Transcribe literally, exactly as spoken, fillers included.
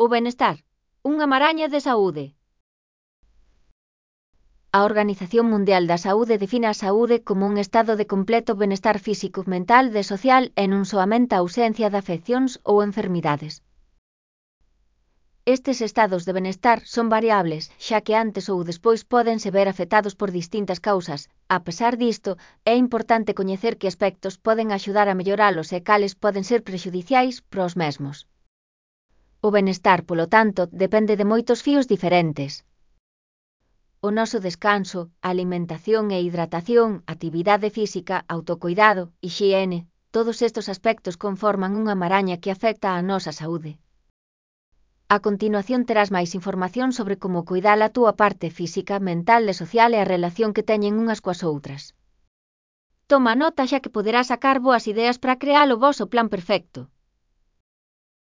O benestar, unha maraña de saúde. A Organización Mundial da Saúde define a saúde como un estado de completo benestar físico, mental e social e non soamente a ausencia de afeccións ou enfermidades. Estes estados de benestar son variables, xa que antes ou despois pódense ver afectados por distintas causas. A pesar disto, é importante coñecer que aspectos poden axudar a melloralos e cales poden ser prexudiciais para os mesmos. O benestar, polo tanto, depende de moitos fíos diferentes. O noso descanso, alimentación e hidratación, actividade física, autocoidado, hixiene, todos estes aspectos conforman unha maraña que afecta á nosa saúde. A continuación terás máis información sobre como coidar a túa parte física, mental e social e a relación que teñen unhas coas outras. Toma nota xa que poderás sacar boas ideas para crear o voso plan perfecto.